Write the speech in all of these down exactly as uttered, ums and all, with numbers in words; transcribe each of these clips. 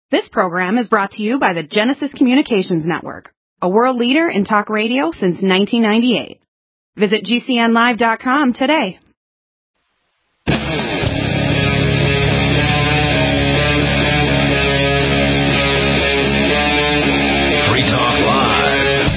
This program is brought to you by the Genesis Communications Network, a world leader in talk radio since nineteen ninety-eight. Visit G C N live dot com today. Free Talk Live.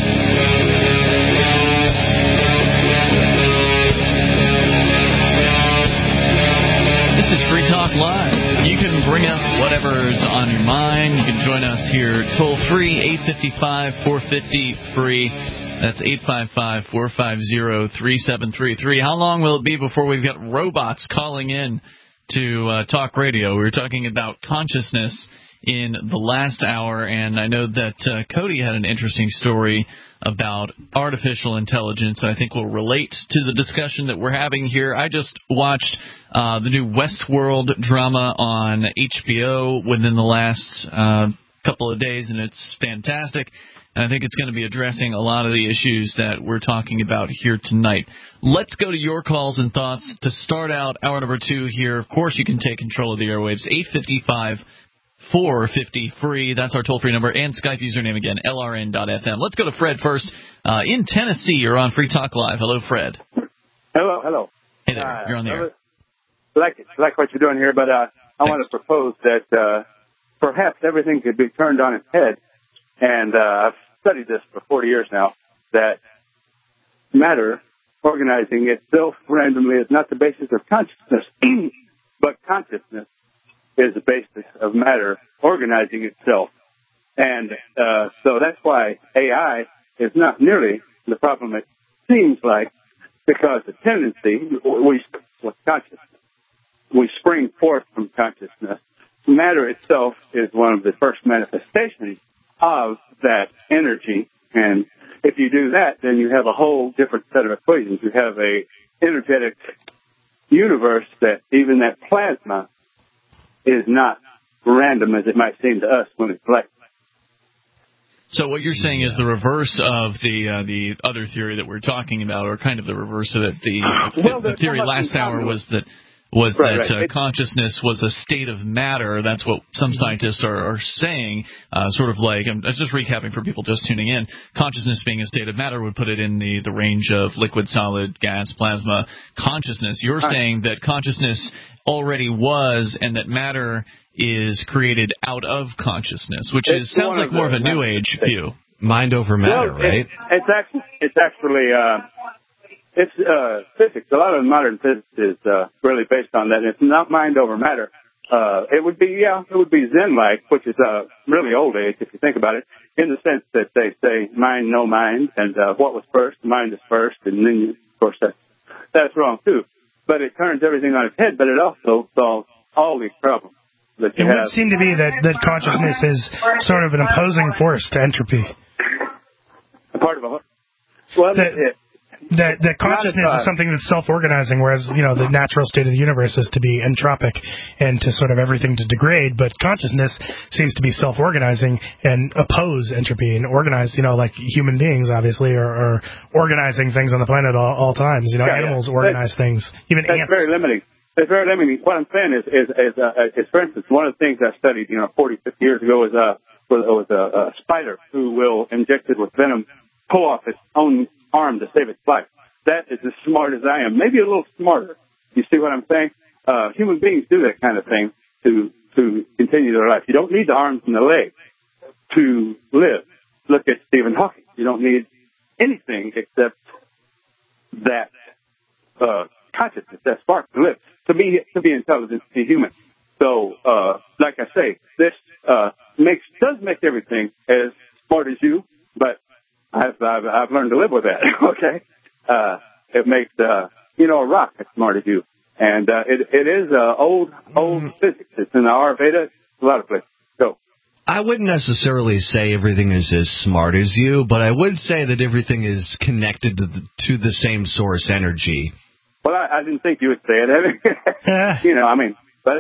This is Free Talk Live. You can bring up whatever's on your mind. You can join us here toll free, eight five five, four five zero, free. That's eight five five, four five zero, three seven three three. How long will it be before we've got robots calling in to uh, talk radio? We were talking about consciousness in the last hour, and I know that uh, Cody had an interesting story about artificial intelligence that I think will relate to the discussion that we're having here. I just watched uh, the new Westworld drama on H B O within the last uh, couple of days, and it's fantastic. And I think it's going to be addressing a lot of the issues that we're talking about here tonight. Let's go to your calls and thoughts to start out hour number two here. Of course, you can take control of the airwaves, eight five five, four five zero, free. That's our toll-free number. And Skype username again, L R N dot F M. Let's go to Fred first. Uh, in Tennessee, you're on Free Talk Live. Hello, Fred. Hello, hello. Hey there. Uh, you're on the air. Like, like what you're doing here, but uh, I want to propose that uh, perhaps everything could be turned on its head. And uh, I've studied this for forty years now, that matter organizing itself randomly is not the basis of consciousness, but consciousness is the basis of matter organizing itself. And uh, so that's why A I is not nearly the problem it seems like, because the tendency, we with consciousness, we spring forth from consciousness. Matter itself is one of the first manifestations of that energy, and if you do that, then you have a whole different set of equations. You have a energetic universe that even that plasma is not random as it might seem to us when it's collected. So what you're saying is the reverse of the uh, the other theory that we're talking about, or kind of the reverse of it. The, well, the theory last hour was that was right, that right. Uh, consciousness was a state of matter. That's what some scientists are, are saying, uh, sort of like, I'm just recapping for people just tuning in, consciousness being a state of matter would put it in the, the range of liquid, solid, gas, plasma consciousness. You're right. saying that consciousness already was, and that matter is created out of consciousness, which is sounds like more of a New Age view. Mind over matter, well, right? It, it's actually, it's actually, uh, It's uh, physics. A lot of modern physics is uh, really based on that. It's not mind over matter. Uh, it would be, yeah, it would be Zen-like, which is uh, really old age if you think about it, in the sense that they say mind, no mind, and uh, what was first, mind is first, and then, you, of course, that's, that's wrong too. But it turns everything on its head, but it also solves all these problems that you it have. It would seem to be that, that consciousness is sort of an opposing force to entropy. A part of a well, that, it, That, that consciousness is something that's self-organizing, whereas, you know, the natural state of the universe is to be entropic and to sort of everything to degrade. But consciousness seems to be self-organizing and oppose entropy and organize, you know, like human beings, obviously, are, are organizing things on the planet all, all times. You know, yeah, animals yeah. organize that's, things, even that's ants. That's very limiting. It's very limiting. What I'm saying is, is, is, uh, is, for instance, one of the things I studied, you know, forty, fifty years ago was, uh, was, was a, a spider who will, injected with venom, pull off its own arm to save its life. That is as smart as I am, maybe a little smarter. You see what I'm saying? Uh, human beings do that kind of thing to to continue their life. You don't need the arms and the legs to live. Look at Stephen Hawking. You don't need anything except that uh, consciousness, that spark to live, to be to be intelligent, to be human. So, uh, like I say, this uh, makes does make everything as smart as you, but I've, I've, I've learned to live with that, okay? Uh, it makes, uh, you know, a rock as smart as you. And uh, it, it is uh, old, old mm. physics. It's in the Ayurveda, a lot of places. So, I wouldn't necessarily say everything is as smart as you, but I would say that everything is connected to the, to the same source energy. Well, I, I didn't think you would say it. I mean, you know, I mean, but...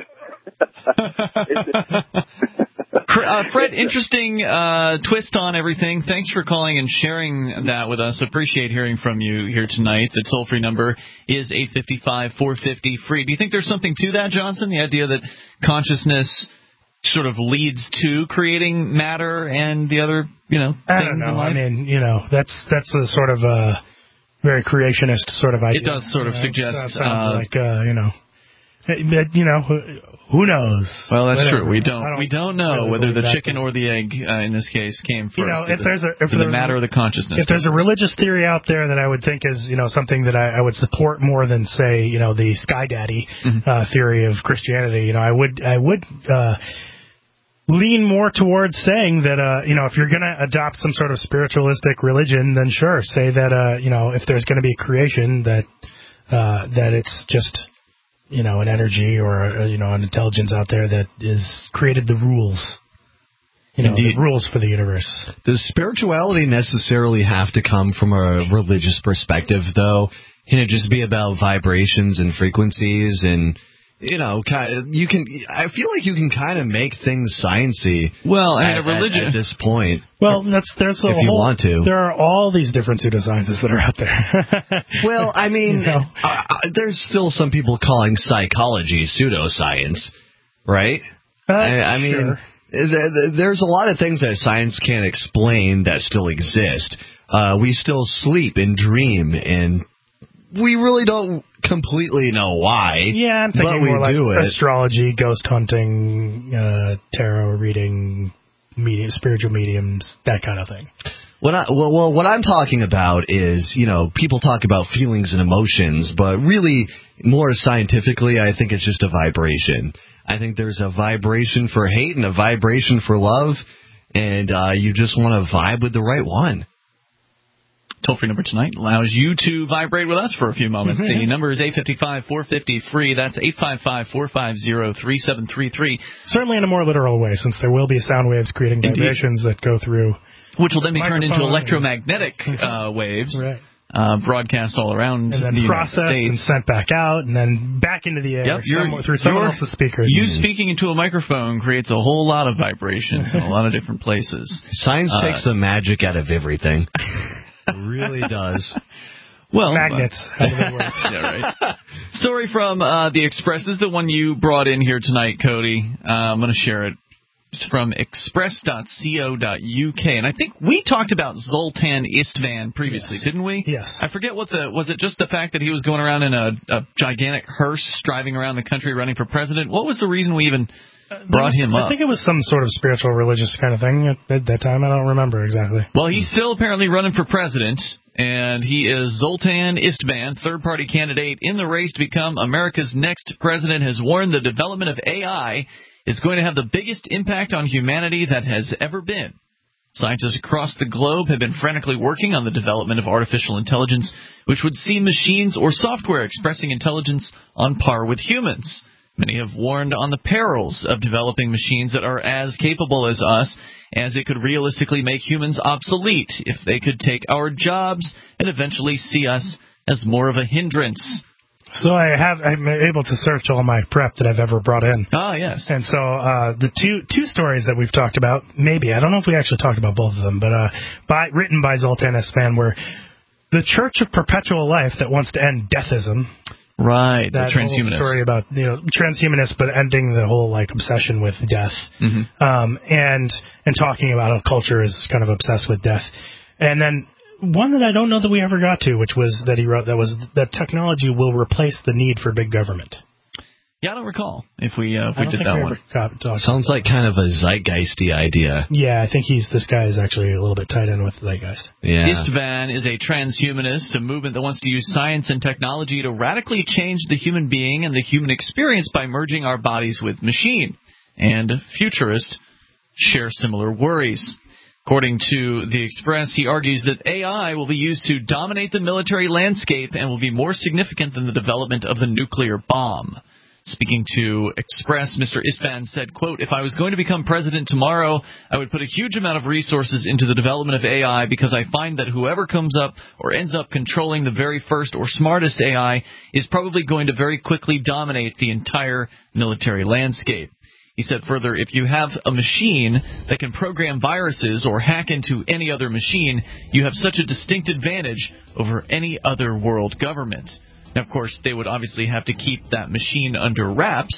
uh, Fred, interesting uh, twist on everything. Thanks for calling and sharing that with us. Appreciate hearing from you here tonight. The toll-free number is eight five five, four five zero, free. Do you think there's something to that, Johnson? The idea that consciousness sort of leads to creating matter and the other, you know, things I don't know. in life? I mean, you know, that's that's a sort of a very creationist sort of idea. It does sort of you know, suggest... It sounds uh, like, uh, you know, but, you know, who knows? Well, that's Whatever. true. We don't, don't we don't know really whether the believe that chicken thing. or the egg, uh, in this case, came first. You know, if the, there's a if the there, matter or the consciousness. If there's a religious theory out there that I would think is, you know, something that I, I would support more than, say, you know, the Sky Daddy mm-hmm. uh, theory of Christianity, you know, I would I would uh, lean more towards saying that, uh, you know, if you're going to adopt some sort of spiritualistic religion, then sure, say that, uh, you know, if there's going to be creation, that uh, that it's just, you know, an energy or, a, you know, an intelligence out there that is created the rules. You know, Indeed. the rules for the universe. Does spirituality necessarily have to come from a religious perspective, though? Can it just be about vibrations and frequencies and, you know, you can? I feel like you can kind of make things sciencey. Well, I mean, at, a religion at, at this point. Well, that's there's a if whole, you want to. There are all these different pseudosciences that are out there. Well, I mean, you know? uh, there's still some people calling psychology pseudoscience, right? Uh, I, I mean. Sure. There's a lot of things that science can't explain that still exist. Uh, we still sleep and dream, and we really don't completely know why. Yeah, I'm thinking but we more like do it. astrology, ghost hunting, uh, tarot reading, medium, spiritual mediums, that kind of thing. What I, well, well, what I'm talking about is, you know, people talk about feelings and emotions, but really, more scientifically, I think it's just a vibration. I think there's a vibration for hate and a vibration for love, and uh, you just want to vibe with the right one. Toll-free number tonight allows you to vibrate with us for a few moments. The number is eight five five, four five zero, free. That's eight five five, four five zero, three seven three three. Certainly in a more literal way, since there will be sound waves creating Indeed. vibrations that go through... Which will then be turned into microphone. electromagnetic uh, waves. Right. Uh, broadcast all around and then the processed United and States. sent back out, and then back into the air Yep, somewhere, through someone else's speakers. You speaking into a microphone creates a whole lot of vibrations in a lot of different places. Science Uh, takes the magic out of everything. It really does. Well, magnets. Uh, How do they work? yeah, right. Story from uh, the Express. This is the one you brought in here tonight, Cody. Uh, I'm going to share it. It's from express dot co dot U K, and I think we talked about Zoltan Istvan previously, Yes. didn't we? Yes. I forget what the was. It just the fact that he was going around in a, a gigantic hearse, driving around the country, running for president. What was the reason we even brought was, him up? I think it was some sort of spiritual, religious kind of thing at, at that time. I don't remember exactly. Well, he's still apparently running for president, and he is Zoltan Istvan, third-party candidate in the race to become America's next president, has warned the development of A I is going to have the biggest impact on humanity that has ever been. Scientists across the globe have been frantically working on the development of artificial intelligence, which would see machines or software expressing intelligence on par with humans. Many have warned on the perils of developing machines that are as capable as us, as it could realistically make humans obsolete if they could take our jobs and eventually see us as more of a hindrance. So I have, I'm able to search all my prep that I've ever brought in. Ah, yes. And so uh, the two two stories that we've talked about, maybe, I don't know if we actually talked about both of them, but uh, by written by Zoltan Istvan, were the Church of Perpetual Life that wants to end deathism. Right, That the transhumanist whole story about, you know, transhumanists, but ending the whole, like, obsession with death. Mm-hmm. Um, and and talking about how culture is kind of obsessed with death. And then one that I don't know that we ever got to, which was that he wrote, that was that technology will replace the need for big government. Yeah, I don't recall if we uh, if I we don't did think that we one. ever got talked Sounds like kind of a zeitgeisty idea. Yeah, I think he's this guy is actually a little bit tied in with Zeitgeist. Yeah. Istvan is a transhumanist, a movement that wants to use science and technology to radically change the human being and the human experience by merging our bodies with machine. And futurists share similar worries. According to The Express, he argues that A I will be used to dominate the military landscape and will be more significant than the development of the nuclear bomb. Speaking to Express, Mister Istvan said, quote, "If I was going to become president tomorrow, I would put a huge amount of resources into the development of A I because I find that whoever comes up or ends up controlling the very first or smartest A I is probably going to very quickly dominate the entire military landscape." He said further, if you have a machine that can program viruses or hack into any other machine, you have such a distinct advantage over any other world government. Now, of course, they would obviously have to keep that machine under wraps,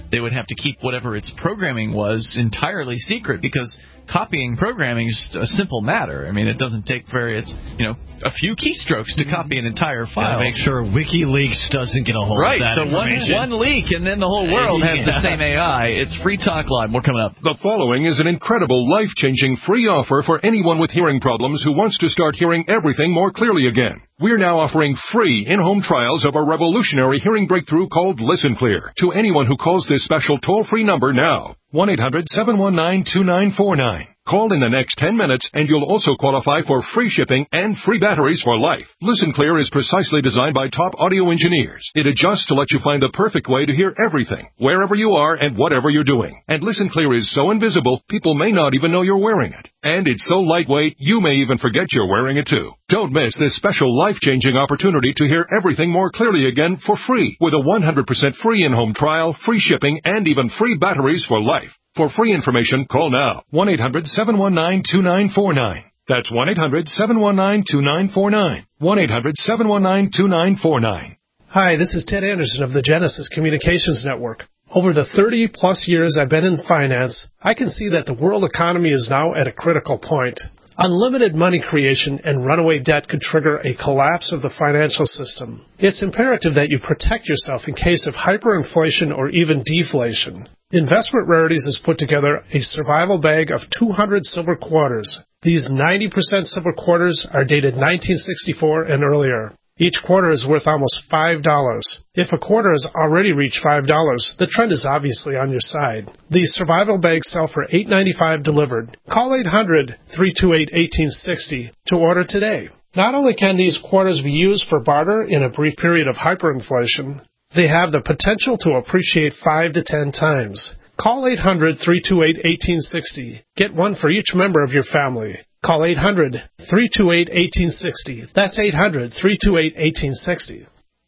they would have to keep whatever its programming was entirely secret, because copying programming is a simple matter. I mean, it doesn't take very, it's, you know, a few keystrokes to copy an entire file. Gotta make sure WikiLeaks doesn't get a hold right, of that so one, one leak, and then the whole world has the same A I. It's Free Talk Live. More coming up. The following is an incredible, life-changing free offer for anyone with hearing problems who wants to start hearing everything more clearly again. We're now offering free in-home trials of a revolutionary hearing breakthrough called Listen Clear to anyone who calls this special toll-free number now. one eight hundred seven one nine two nine four nine. Call in the next ten minutes and you'll also qualify for free shipping and free batteries for life. Listen Clear is precisely designed by top audio engineers. It adjusts to let you find the perfect way to hear everything, wherever you are and whatever you're doing. And Listen Clear is so invisible, people may not even know you're wearing it. And it's so lightweight, you may even forget you're wearing it too. Don't miss this special life-changing opportunity to hear everything more clearly again for free with a one hundred percent free in-home trial, free shipping, and even free batteries for life. For free information, call now. one eight hundred seven one nine two nine four nine. That's one eight hundred seven one nine two nine four nine. one eight hundred seven one nine two nine four nine. Hi, this is Ted Anderson of the Genesis Communications Network. Over the thirty-plus years I've been in finance, I can see that the world economy is now at a critical point. Unlimited money creation and runaway debt could trigger a collapse of the financial system. It's imperative that you protect yourself in case of hyperinflation or even deflation. Investment Rarities has put together a survival bag of two hundred silver quarters. These ninety percent silver quarters are dated nineteen sixty-four and earlier. Each quarter is worth almost five dollars. If a quarter has already reached five dollars, the trend is obviously on your side. These survival bags sell for eight ninety-five delivered. Call eight hundred three two eight one eight six zero to order today. Not only can these quarters be used for barter in a brief period of hyperinflation, they have the potential to appreciate five to ten times. Call eight hundred three two eight one eight six zero. Get one for each member of your family. Call eight hundred three two eight one eight six zero. That's eight hundred three two eight one eight six zero.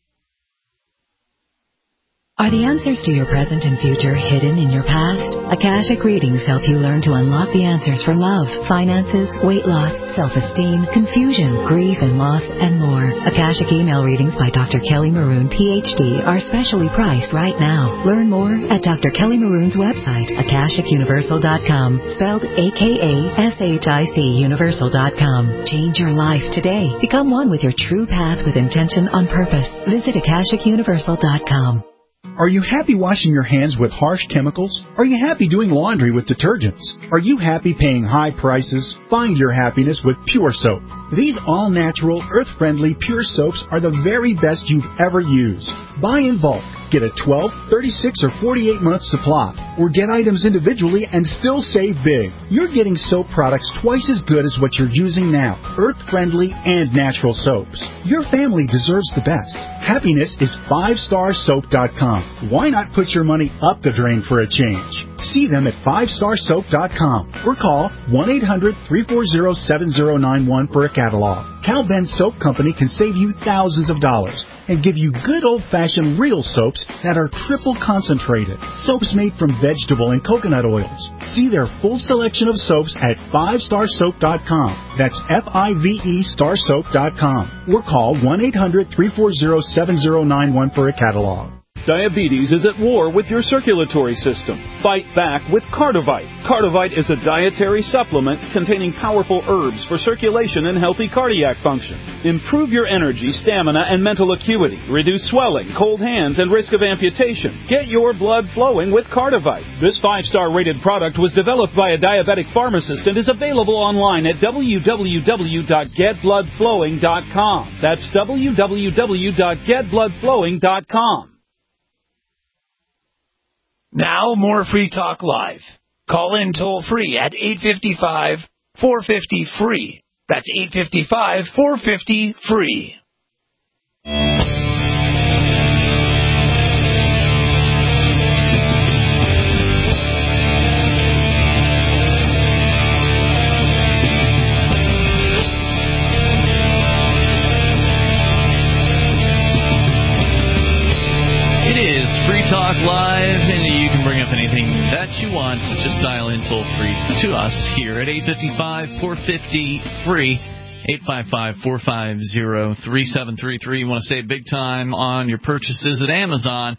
Are the answers to your present and future hidden in your past? Akashic Readings help you learn to unlock the answers for love, finances, weight loss, self-esteem, confusion, grief and loss, and more. Akashic email readings by Doctor Kelly Maroon, P H D, are specially priced right now. Learn more at Doctor Kelly Maroon's website, akashic universal dot com, spelled A K A S H I C universal dot com. Change your life today. Become one with your true path with intention on purpose. Visit akashic universal dot com. Are you happy washing your hands with harsh chemicals? Are you happy doing laundry with detergents? Are you happy paying high prices? Find your happiness with Pure Soap. These all-natural, earth-friendly Pure Soaps are the very best you've ever used. Buy in bulk. Get a twelve, thirty-six, or forty-eight month supply, or get items individually and still save big. You're getting soap products twice as good as what you're using now, earth-friendly and natural soaps. Your family deserves the best. Happiness is five star soap dot com. Why not put your money up the drain for a change? See them at five star soap dot com or call one eight hundred three four zero seven zero nine one for a catalog. Cal Ben Soap Company can save you thousands of dollars and give you good old-fashioned real soaps that are triple concentrated. Soaps made from vegetable and coconut oils. See their full selection of soaps at five star soap dot com. That's F I V E star soap dot com. Or call one eight hundred three four zero seven zero nine one for a catalog. Diabetes is at war with your circulatory system. Fight back with Cardivite. Cardivite is a dietary supplement containing powerful herbs for circulation and healthy cardiac function. Improve your energy, stamina, and mental acuity. Reduce swelling, cold hands, and risk of amputation. Get your blood flowing with Cardivite. This five-star rated product was developed by a diabetic pharmacist and is available online at w w w dot get blood flowing dot com. That's w w w dot get blood flowing dot com. Now, more Free Talk Live. Call in toll-free at eight five five, four five zero, F R E E. That's eight five five, four five zero, F R E E. Free Talk Live, and you can bring up anything that you want. Just dial in toll-free to us here at eight five five, four five zero, F R E E, eight five five, four five zero, three seven three three. You want to save big time on your purchases at Amazon.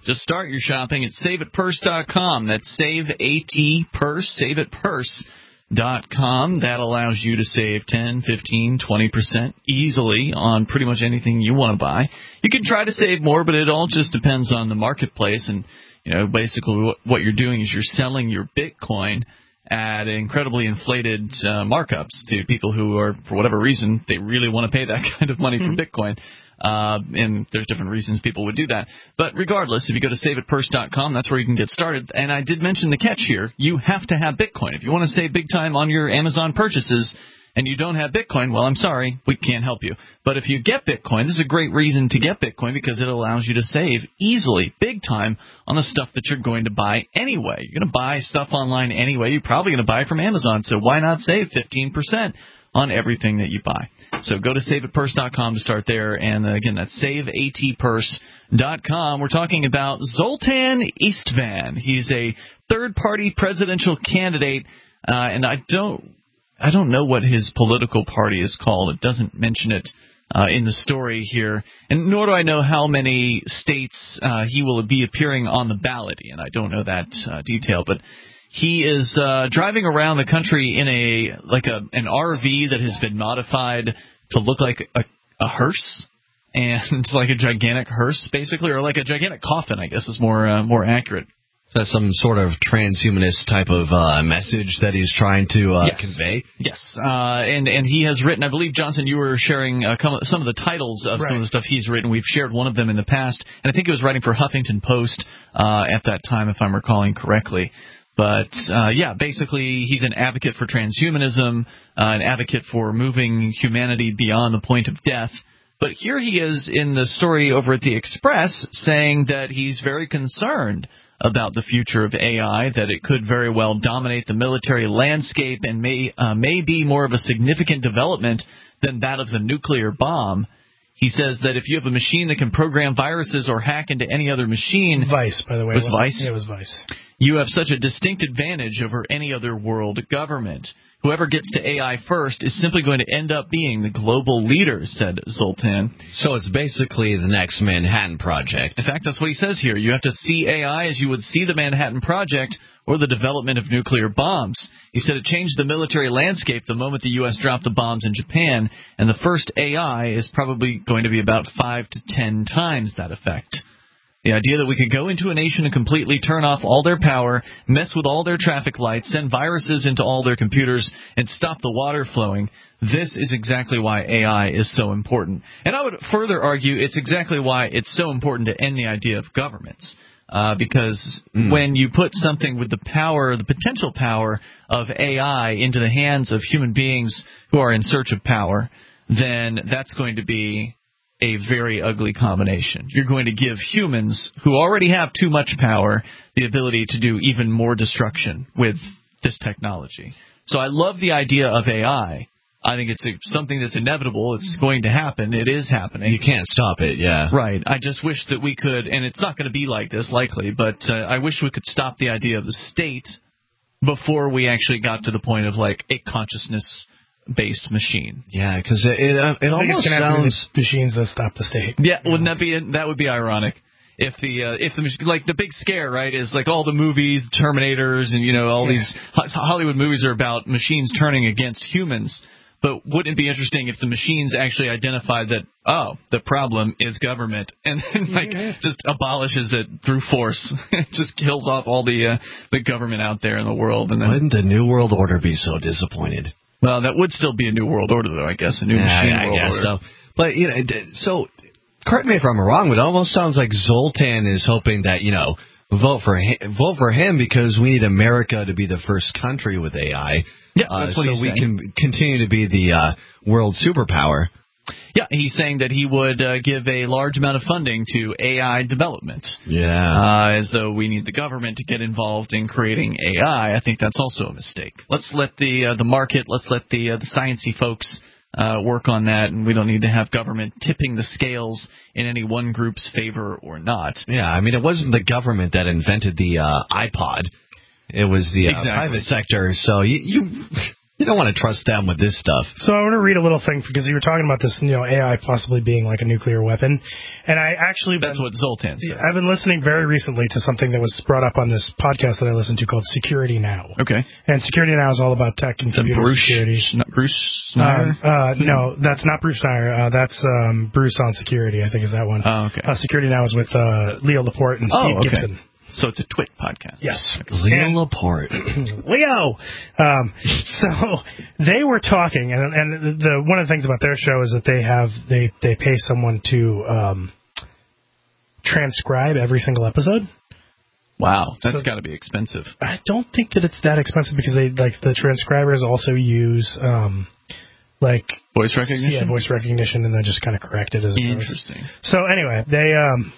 Just start your shopping at save it purse dot com. That's save at purse, save it purse dot com. That allows you to save ten, fifteen, twenty percent easily on pretty much anything you want to buy. You can try to save more, but it all just depends on the marketplace. And, you know, basically what you're doing is you're selling your Bitcoin at incredibly inflated uh, markups to people who are, for whatever reason, they really want to pay that kind of money for Bitcoin. Uh, and there's different reasons people would do that. But regardless, if you go to save it purse dot com, that's where you can get started. And I did mention the catch here. You have to have Bitcoin. If you want to save big time on your Amazon purchases and you don't have Bitcoin, well, I'm sorry, we can't help you. But if you get Bitcoin, this is a great reason to get Bitcoin because it allows you to save easily, big time, on the stuff that you're going to buy anyway. You're going to buy stuff online anyway. You're probably going to buy from Amazon, so why not save fifteen percent on everything that you buy? So go to save it purse dot com to start there. And, uh, again, that's save at purse dot com. We're talking about Zoltan Istvan. He's a third-party presidential candidate, uh, and I don't I don't know what his political party is called. It doesn't mention it uh, in the story here. And nor do I know how many states uh, he will be appearing on the ballot in. I don't know that uh, detail, but he is uh, driving around the country in a like a an R V that has been modified to look like a, a hearse, and like a gigantic hearse, basically, or like a gigantic coffin, I guess is more uh, more accurate. So that's some sort of transhumanist type of uh, message that he's trying to uh, yes. convey? Yes, uh, and, and he has written, I believe, Johnson, you were sharing uh, some of the titles of right. some of the stuff he's written. We've shared one of them in the past, and I think he was writing for Huffington Post uh, at that time, if I'm recalling correctly. But, uh, yeah, basically he's an advocate for transhumanism, uh, an advocate for moving humanity beyond the point of death. But here he is in the story over at the Express saying that he's very concerned about the future of A I, that it could very well dominate the military landscape and may uh, may be more of a significant development than that of the nuclear bomb. He says that if you have a machine that can program viruses or hack into any other machine... Vice, by the way. Was it Vice? Yeah, it was Vice. You have such a distinct advantage over any other world government. Whoever gets to A I first is simply going to end up being the global leader, said Zoltan. So it's basically the next Manhattan Project. In fact, that's what he says here. You have to see A I as you would see the Manhattan Project or the development of nuclear bombs. He said it changed the military landscape the moment the U S dropped the bombs in Japan, and the first A I is probably going to be about five to ten times that effect. The idea that we could go into a nation and completely turn off all their power, mess with all their traffic lights, send viruses into all their computers, and stop the water flowing, this is exactly why A I is so important. And I would further argue it's exactly why it's so important to end the idea of governments. Uh, because mm. when you put something with the power, the potential power of A I into the hands of human beings who are in search of power, then that's going to be a very ugly combination. You're going to give humans who already have too much power the ability to do even more destruction with this technology. So I love the idea of A I. I think it's a, something that's inevitable. It's going to happen. It is happening. You can't stop it, yeah. Right. I just wish that we could, and it's not going to be like this, likely, but uh, I wish we could stop the idea of the state before we actually got to the point of, like, a consciousness based machine. Yeah, because it it, uh, it almost sounds machines that stop the state. Yeah, wouldn't that be that would be ironic if the uh, if the like the big scare, right, is like all the movies, Terminators, and you know all yeah. these Hollywood movies are about machines turning against humans. But wouldn't it be interesting if the machines actually identified that, oh, the problem is government, and then like yeah. just abolishes it through force, just kills off all the uh, the government out there in the world, and then wouldn't the New World Order be so disappointed? Well, that would still be a new world order, though, I guess, a new yeah, machine I world guess order. So, but you know, so correct me if I'm wrong, but it almost sounds like Zoltan is hoping that you know vote for him, vote for him because we need America to be the first country with A I. Yeah, that's uh, what so he's we saying. can continue to be the uh, world superpower. Yeah, he's saying that he would uh, give a large amount of funding to A I development. Yeah. Uh, as though we need the government to get involved in creating A I. I think that's also a mistake. Let's let the uh, the market, let's let the uh, the sciencey folks uh, work on that, and we don't need to have government tipping the scales in any one group's favor or not. Yeah, I mean, it wasn't the government that invented the uh, iPod. It was the uh, exactly. private sector. So you... you You don't want to trust them with this stuff. So I want to read a little thing because you were talking about this, you know, A I possibly being like a nuclear weapon, and I actually that's been, what Zoltan said. I've been listening very recently to something that was brought up on this podcast that I listened to called Security Now. Okay. And Security Now is all about tech and computer Bruce, security. Not Bruce Schneier? Uh, uh, no, that's not Bruce Schneier. Uh, that's um, Bruce on Security. I think is that one. Oh, okay. Uh, Security Now is with uh, Leo Laporte and Steve oh, okay. Gibson. So it's a Twit podcast. Yes. Leo Laporte. Leo! Um, so they were talking, and, and the one of the things about their show is that they have they, they pay someone to um, transcribe every single episode. Wow, that's so, got to be expensive. I don't think that it's that expensive because they like the transcribers also use um, like voice recognition. Yeah, voice recognition, and then just kind of correct it as it Interesting. goes. So anyway, they. Um,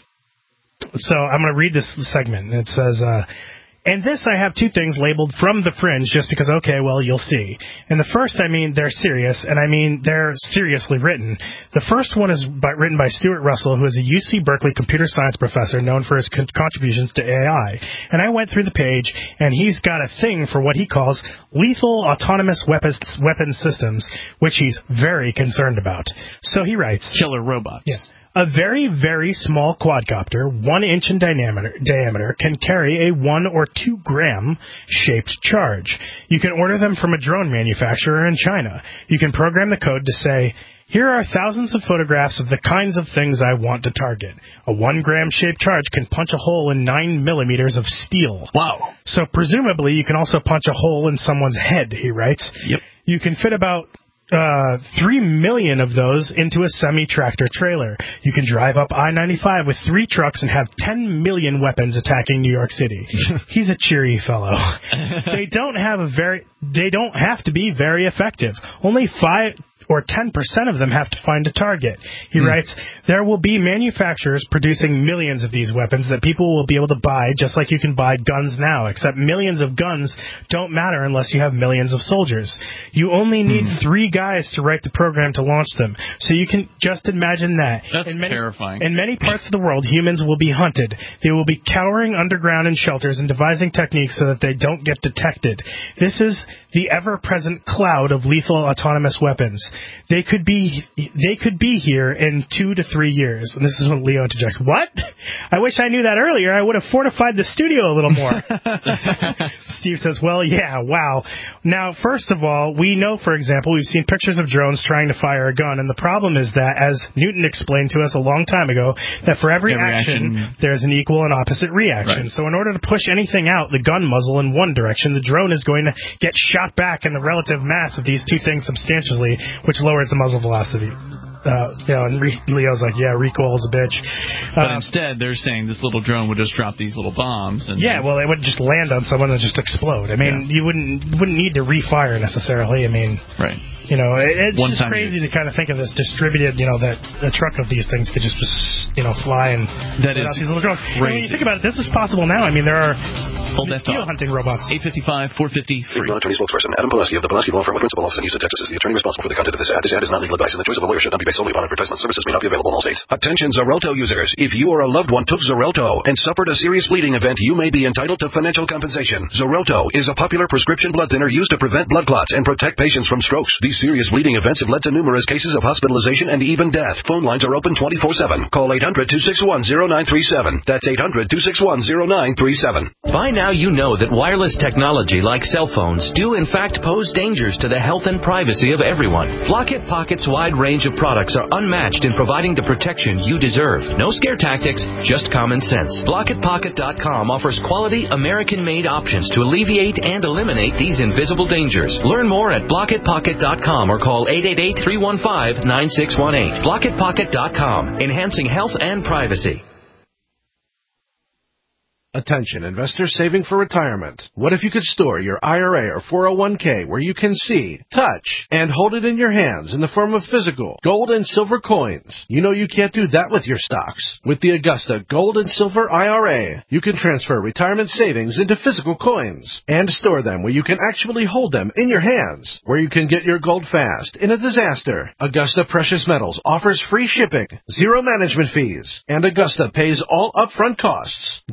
So I'm going to read this segment. It says, uh, and this I have two things labeled from the fringe just because, okay, well, you'll see. And the first, I mean, they're serious, and I mean, they're seriously written. The first one is by, written by Stuart Russell, who is a U C Berkeley computer science professor known for his con- contributions to A I. And I went through the page, and he's got a thing for what he calls lethal autonomous weapons, weapon systems, which he's very concerned about. So he writes... Killer robots. Yeah. A very, very small quadcopter, one inch in diameter, diameter, can carry a one or two gram shaped charge. You can order them from a drone manufacturer in China. You can program the code to say, here are thousands of photographs of the kinds of things I want to target. A one gram shaped charge can punch a hole in nine millimeters of steel. Wow. So presumably you can also punch a hole in someone's head, he writes. Yep. You can fit about... Uh, three million of those into a semi-tractor trailer. You can drive up I ninety-five with three trucks and have ten million weapons attacking New York City. He's a cheery fellow. They don't have a very, they don't have to be very effective. Only five or ten percent of them have to find a target. He mm. writes, there will be manufacturers producing millions of these weapons that people will be able to buy just like you can buy guns now, except millions of guns don't matter unless you have millions of soldiers. You only need mm. three guys to write the program to launch them. So you can just imagine that. That's in many, terrifying. In many parts of the world, humans will be hunted. They will be cowering underground in shelters and devising techniques so that they don't get detected. This is the ever-present cloud of lethal autonomous weapons. They could be they could be here in two to three years. And this is when Leo interjects, what? I wish I knew that earlier. I would have fortified the studio a little more. Steve says, well, yeah, wow. Now, first of all, we know, for example, we've seen pictures of drones trying to fire a gun. And the problem is that, as Newton explained to us a long time ago, that for every, every action, action, there's an equal and opposite reaction. Right. So in order to push anything out the gun muzzle in one direction, the drone is going to get shot back in the relative mass of these two things substantially, which lowers the muzzle velocity. Uh, you know, and Re- Leo's like, yeah, recoil's a bitch. But um, instead, they're saying this little drone would just drop these little bombs. And yeah, well, it would just land on someone and just explode. I mean, yeah. you wouldn't wouldn't need to refire necessarily. I mean, right. You know, it, it's One just crazy use. to kind of think of this distributed, you know, that a truck of these things could just, just you know, fly and that is these little drones. Crazy. And when you think about it, this is possible now. I mean, there are Hold that mosquito hunting robots. eight fifty-five, four fifty, free. Non-attorney spokesperson Adam Pulaski of the Pulaski Law Firm with principal office in Houston, Texas is the attorney responsible for the content of this ad. This ad is not legal advice, and the choice of a lawyer should not be based solely upon advertisement. Services may not be available in all states. Attention Xarelto users. If you or a loved one took Xarelto and suffered a serious bleeding event, you may be entitled to financial compensation. Xarelto is a popular prescription blood thinner used to prevent blood clots and protect patients from strokes. These serious bleeding events have led to numerous cases of hospitalization and even death. Phone lines are open twenty-four seven. Call eight hundred, two six one, zero nine three seven. That's eight hundred, two six one, zero nine three seven. By now you know that wireless technology like cell phones do in fact pose dangers to the health and privacy of everyone. Blockit Pocket's wide range of products are unmatched in providing the protection you deserve. No scare tactics, just common sense. Blockit Pocket dot com offers quality American-made options to alleviate and eliminate these invisible dangers. Learn more at Blockit Pocket dot com or call eight eight eight, three one five, nine six one eight. Blockit Pocket dot com, enhancing health and privacy. Attention, investors saving for retirement. What if you could store your I R A or four oh one k where you can see, touch, and hold it in your hands in the form of physical gold and silver coins? You know you can't do that with your stocks. With the Augusta Gold and Silver I R A, you can transfer retirement savings into physical coins and store them where you can actually hold them in your hands, where you can get your gold fast in a disaster. Augusta Precious Metals offers free shipping, zero management fees, and Augusta pays all upfront costs. Getting started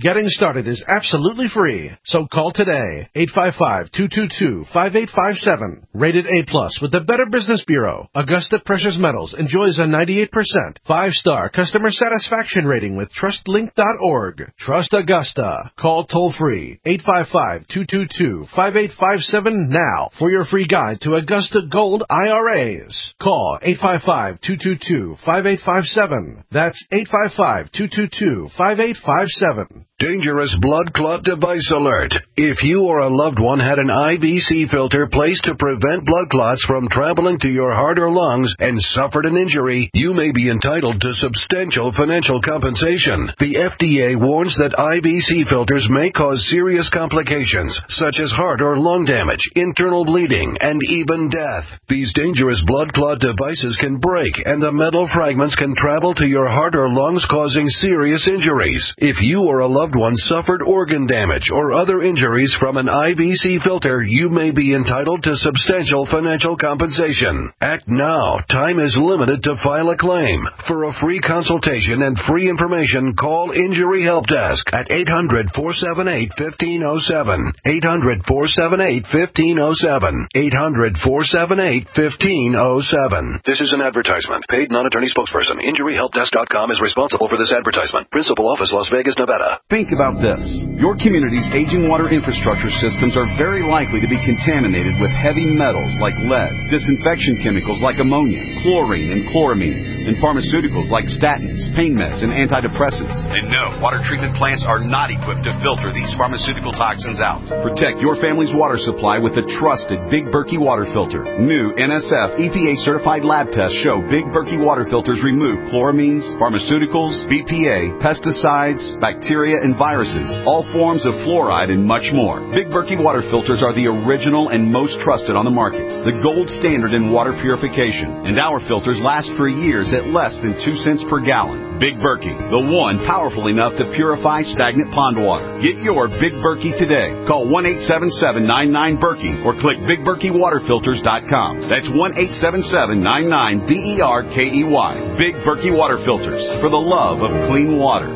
started is absolutely free. So call today, eight five five, two two two, five eight five seven. Rated A plus with the Better Business Bureau. Augusta Precious Metals enjoys a ninety-eight percent five-star customer satisfaction rating with trust link dot org. Trust Augusta. Call toll-free, eight five five, two two two, five eight five seven now for your free guide to Augusta Gold I R As. Call eight five five, two two two, five eight five seven. That's eight five five, two two two, five eight five seven. Dangerous blood clot device alert. If you or a loved one had an I V C filter placed to prevent blood clots from traveling to your heart or lungs and suffered an injury, you may be entitled to substantial financial compensation. The F D A warns that I V C filters may cause serious complications, such as heart or lung damage, internal bleeding, and even death. These dangerous blood clot devices can break, and the metal fragments can travel to your heart or lungs, causing serious injuries. If you or a loved one suffered organ damage or other injuries from an I V C filter, you may be entitled to substantial financial compensation. Act now. Time is limited to file a claim. For a free consultation and free information, call Injury Help Desk at eight hundred, four seven eight, one five zero seven. eight hundred, four seven eight, one five zero seven. eight hundred, four seven eight, one five zero seven. This is an advertisement. Paid non-attorney spokesperson. Injury Help Desk dot com is responsible for this advertisement. Principal office, Las Vegas, Nevada. Think about this. Your community's aging water infrastructure systems are very likely to be contaminated with heavy metals like lead, disinfection chemicals like ammonia, chlorine and chloramines, and pharmaceuticals like statins, pain meds, and antidepressants. And no, water treatment plants are not equipped to filter these pharmaceutical toxins out. Protect your family's water supply with the trusted Big Berkey water filter. New N S F E P A certified lab tests show Big Berkey water filters remove chloramines, pharmaceuticals, B P A, pesticides, bacteria, and viruses, all forms of fluoride, and much more. Big Berkey water filters are the original and most trusted on the market, the gold standard in water purification, and our filters last for years at less than two cents per gallon. Big Berkey, the one powerful enough to purify stagnant pond water. Get your Big Berkey today. Call one eight seven seven, nine nine, Berkey or click big berkey water filters dot com. That's one eight seven seven, nine nine, B E R K E Y. Big Berkey water filters, for the love of clean water.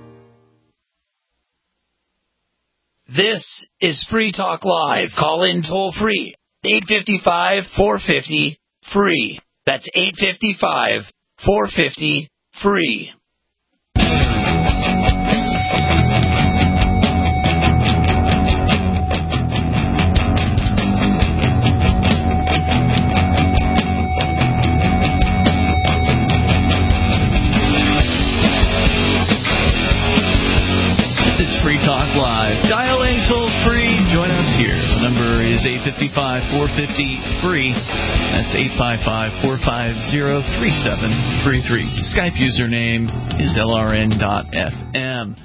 This is Free Talk Live. Call in toll free. eight five five, four five zero, free. That's eight five five, four five zero, free. Free Talk Live. Dial in toll free. Join us here. The number is eight five five, four five zero, free. That's eight five five, four five zero, three seven three three. Skype username is L R N dot F M.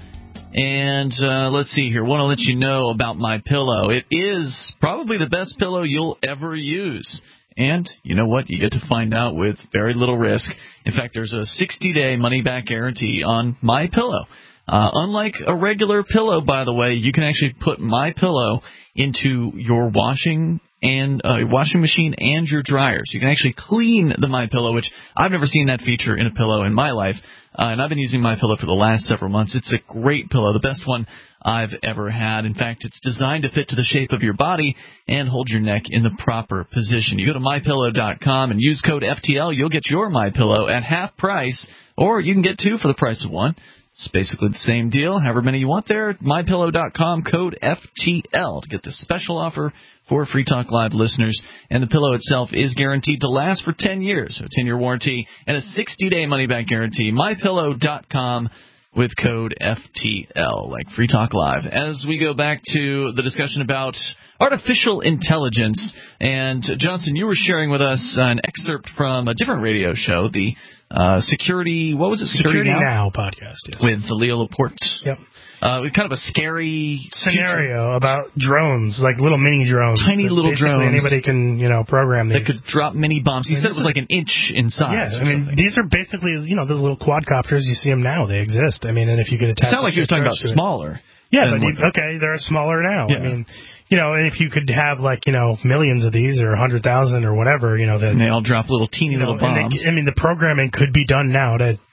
And uh, let's see here. Want to let you know about MyPillow. It is probably the best pillow you'll ever use. And you know what? You get to find out with very little risk. In fact, there's a sixty-day money-back guarantee on MyPillow. Uh, unlike a regular pillow, by the way, you can actually put MyPillow into your washing and uh, washing machine and your dryers. You can actually clean the MyPillow, which I've never seen that feature in a pillow in my life. Uh, and I've been using MyPillow for the last several months. It's a great pillow, the best one I've ever had. In fact, it's designed to fit to the shape of your body and hold your neck in the proper position. You go to my pillow dot com and use code F T L. You'll get your MyPillow at half price, or you can get two for the price of one. It's basically the same deal, however many you want there. my pillow dot com, code F T L to get this special offer for Free Talk Live listeners. And the pillow itself is guaranteed to last for ten years, so a ten-year warranty and a sixty-day money-back guarantee. my pillow dot com with code F T L, like Free Talk Live. As we go back to the discussion about artificial intelligence, and Johnson, you were sharing with us an excerpt from a different radio show, the uh, Security, what was it? Security, Security Now? Now podcast, yes. With Leo Laporte. Yep. Uh, kind of a scary scenario future. About drones, like little mini drones. Tiny little drones. Anybody can, you know, program these. That could drop mini bombs. He said it was like an inch in size. Yeah, I mean, something. These are basically, you know, those little quadcopters. You see them now. They exist. I mean, and if you could attach... It sounded like he was talking about smaller. Yeah, but you, okay, they're smaller now. Yeah. I mean, you know, and if you could have, like, you know, millions of these or one hundred thousand or whatever, you know... That, and they all drop little teeny you know, little bombs. They, I mean, the programming could be done now to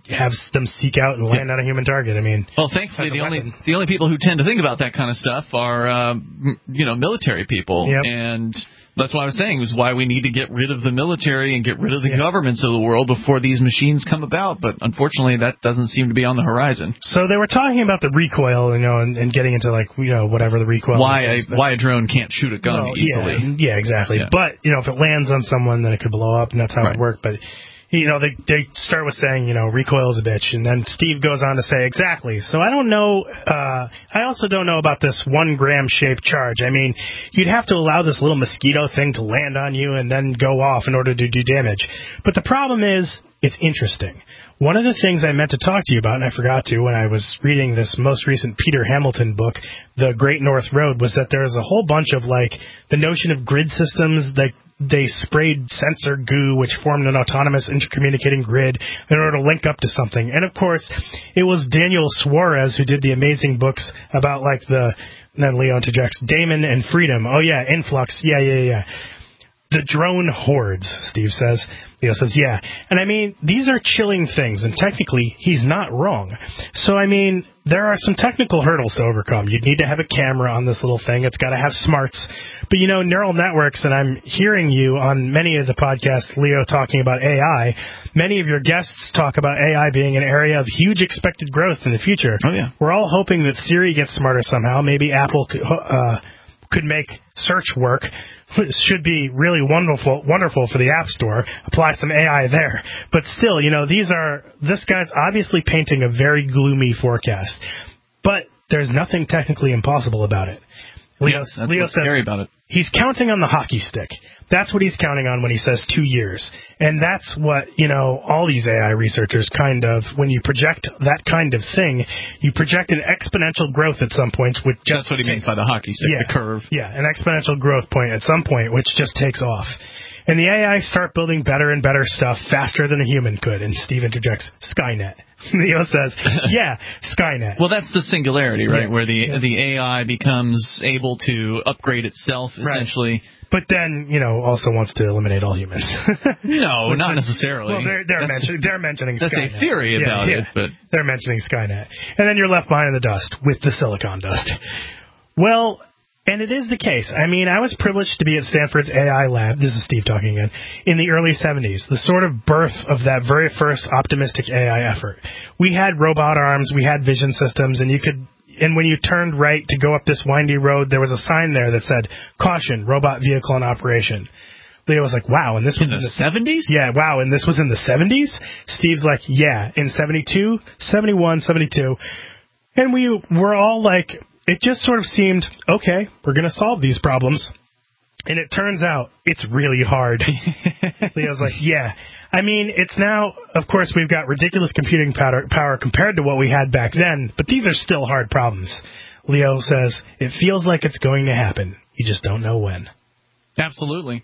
have them seek out and land on a human target. I mean, well, thankfully, the only the only people who tend to think about that kind of stuff are, uh, you know, military people. Yep. And that's what I was saying, was why we need to get rid of the military and get rid of the yeah. governments of the world before these machines come about. But unfortunately, that doesn't seem to be on the horizon. So they were talking about the recoil, you know, and, and getting into, like, you know, whatever the recoil why is. A, why a drone can't shoot a gun well, easily. Yeah, yeah exactly. Yeah. But, you know, if it lands on someone, then it could blow up, and that's how right. it worked. But, you know, they they start with saying, you know, recoil is a bitch, and then Steve goes on to say, exactly. So I don't know, uh, I also don't know about this one gram shaped charge. I mean, you'd have to allow this little mosquito thing to land on you and then go off in order to do damage. But the problem is, it's interesting. One of the things I meant to talk to you about, and I forgot to when I was reading this most recent Peter Hamilton book, The Great North Road, was that there's a whole bunch of, like, the notion of grid systems that they sprayed sensor goo, which formed an autonomous intercommunicating grid in order to link up to something. And, of course, it was Daniel Suarez who did the amazing books about, like, the, and then Leo interjects, Daemon and Freedom. Oh, yeah, Influx. Yeah, yeah, yeah. The drone hordes, Steve says. Leo says, yeah. And, I mean, these are chilling things, and technically, he's not wrong. So, I mean, there are some technical hurdles to overcome. You'd need to have a camera on this little thing. It's got to have smarts. But, you know, neural networks, and I'm hearing you on many of the podcasts, Leo, talking about A I. Many of your guests talk about A I being an area of huge expected growth in the future. Oh, yeah. We're all hoping that Siri gets smarter somehow. Maybe Apple could, uh, could make search work. It should be really wonderful wonderful for the App Store. Apply some A I there. But still, you know, these are, this guy's obviously painting a very gloomy forecast. But there's nothing technically impossible about it. Leo, yes, that's Leo what's says scary about it. He's counting on the hockey stick. That's what he's counting on when he says two years. And that's what, you know, all these A I researchers kind of, when you project that kind of thing, you project an exponential growth at some points, which just That's what he takes, means by the hockey stick, yeah, the curve. Yeah, an exponential growth point at some point, which just takes off. And the A I start building better and better stuff faster than a human could. And Steve interjects, Skynet. Leo says, yeah, Skynet. Well, that's the singularity, right, yeah. where the yeah. the A I becomes able to upgrade itself, essentially. Right. But then, you know, also wants to eliminate all humans. no, not necessarily. Well, they're, they're, mention, they're mentioning that's Skynet. That's a theory yeah, about yeah. it. But they're mentioning Skynet. And then you're left behind in the dust with the silicon dust. Well... And it is the case. I mean, I was privileged to be at Stanford's A I lab, this is Steve talking again, in the early seventies, the sort of birth of that very first optimistic A I effort. We had robot arms, we had vision systems, and you could, and when you turned right to go up this windy road, there was a sign there that said, caution, robot vehicle in operation. Leo was like, wow, and this was in the, in the seventies? Yeah, wow, and this was in the seventies? Steve's like, yeah, in seventy-two, seventy-one, seventy-two. And we were all like... It just sort of seemed, okay, we're going to solve these problems. And it turns out it's really hard. Leo's like, yeah. I mean, it's now, of course, we've got ridiculous computing power, power compared to what we had back then, but these are still hard problems. Leo says, it feels like it's going to happen. You just don't know when. Absolutely.